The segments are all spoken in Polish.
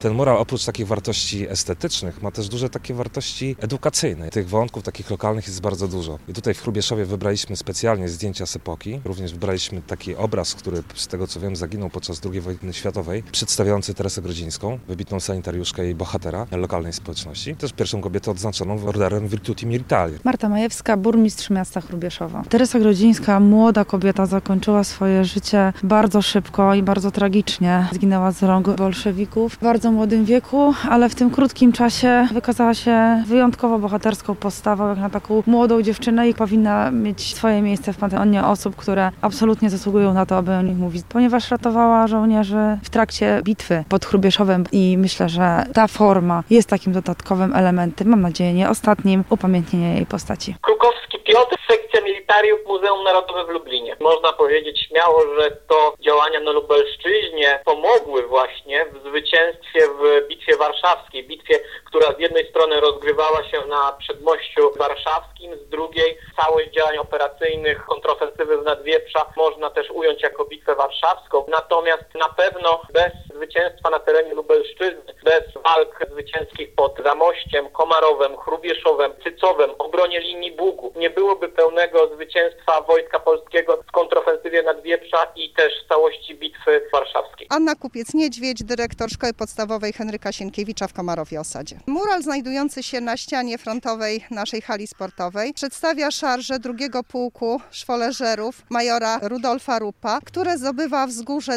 Ten mural oprócz takich wartości estetycznych ma też duże takie wartości edukacyjne. Tych wątków takich lokalnych jest bardzo dużo. I tutaj w Hrubieszowie wybraliśmy specjalnie zdjęcia z epoki. Również wybraliśmy taki obraz, który z tego co wiem zaginął podczas II wojny światowej, przedstawiający Teresę Grodzińską, wybitną sanitariuszkę i bohatera lokalnej społeczności. Też pierwszą kobietę odznaczoną orderem Virtuti Militari. Marta Majewska, burmistrz miasta Hrubieszowa. Teresa Grodzińska, młoda kobieta, zakończyła swoje życie bardzo szybko i bardzo tragicznie. Zginęła z rąk bolszewików w bardzo młodym wieku, ale w tym krótkim czasie wykazała się wyjątkowo bohaterską postawą, jak na taką młodą dziewczynę i powinna mieć swoje miejsce w panteonie osób, które absolutnie zasługują na to, aby o nich mówić, ponieważ ratowała żołnierzy w trakcie bitwy pod Hrubieszowem i myślę, że ta forma jest takim dodatkowym elementem, mam nadzieję nie ostatnim, upamiętnienia jej postaci. Krukowski Piotr, sekcja militariów Muzeum Narodowe w Lublinie. Można powiedzieć śmiało, że to działania na Lubelszczyźnie pomogły właśnie w zwycięstwie w Bitwie Warszawskiej. Bitwie, która z jednej strony rozgrywała się na Przedmościu Warszawskim, z drugiej całość działań operacyjnych, kontrofensywy z Nadwieprza można też ująć jako Bitwę Warszawską. Natomiast na pewno bez zwycięstwa na terenie Lubelszczyzny, bez walk zwycięskich pod Zamościem, Komarowem, Hrubieszowem, Cycowem, obronie linii Bugu nie byłoby pełnego zwycięstwa Wojska Polskiego w kontrofensywie Nadwieprza i też w całości Bitwy Warszawskiej. Anna Kupiec-Niedźwiedź, dyrektor Szkoły Podstawowej Henryka Sienkiewicza w Komarowie Osadzie. Mural znajdujący się na ścianie frontowej naszej hali sportowej przedstawia szarże drugiego pułku szwoleżerów majora Rudolfa Rupa, które zdobywa wzgórze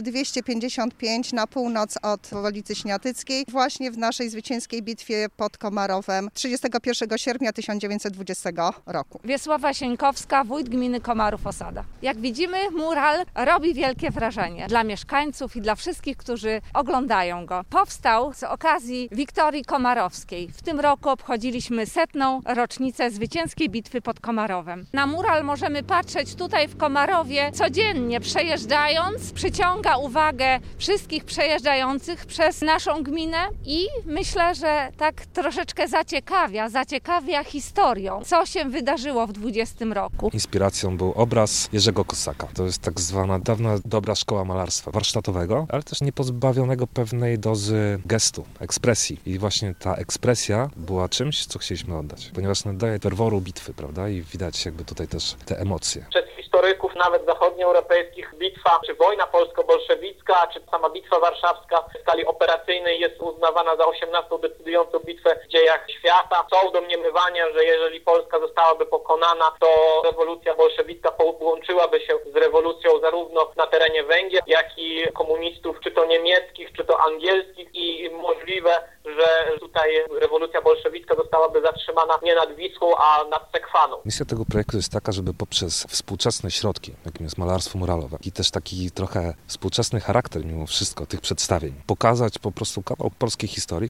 255 na północ od Wolicy Śniatyckiej właśnie w naszej zwycięskiej bitwie pod Komarowem 31 sierpnia 1920 roku. Wiesława Sieńkowska, wójt gminy Komarów Osada. Jak widzimy, mural robi wielkie wrażenie dla mieszkańców i dla wszystkich, którzy oglądają go. Powstał z okazji Wiktorii Komarowskiej. W tym roku obchodziliśmy 100. rocznicę zwycięskiej bitwy pod Komarowem. Na mural możemy patrzeć tutaj w Komarowie codziennie przejeżdżając. Przyciąga uwagę wszystkich przejeżdżających przez naszą gminę i myślę, że tak troszeczkę zaciekawia historią, co się wydarzyło w 20 roku. Inspiracją był obraz Jerzego Kosaka. To jest tak zwana dawna dobra szkoła malarstwa warsztatowego, ale też niepozbawionego pewnej dozy gestu, ekspresji. I właśnie ta ekspresja była czymś, co chcieliśmy oddać, ponieważ nadaje ferworu bitwy, prawda? I widać jakby tutaj też te emocje. Przez historyków nawet zachodnioeuropejskich bitwa, czy wojna polsko-bolszewicka, czy sama bitwa warszawska w skali operacyjnej jest uznawana za 18. decydującą bitwę w dziejach świata. Są domniemywania, że jeżeli Polska zostałaby pokonana, to rewolucja bolszewicka połączyłaby się z rewolucją zarówno na terenie Węgier, jak i komunistów, czy to niemieckich, czy to angielskich i możliwe, że tutaj rewolucja bolszewicka zostałaby zatrzymana nie nad Wisłą, a nad Sekwaną. Misja tego projektu jest taka, żeby poprzez współczesne środki, jakim jest malarstwo muralowe i też taki trochę współczesny charakter mimo wszystko tych przedstawień, pokazać po prostu kawał polskiej historii,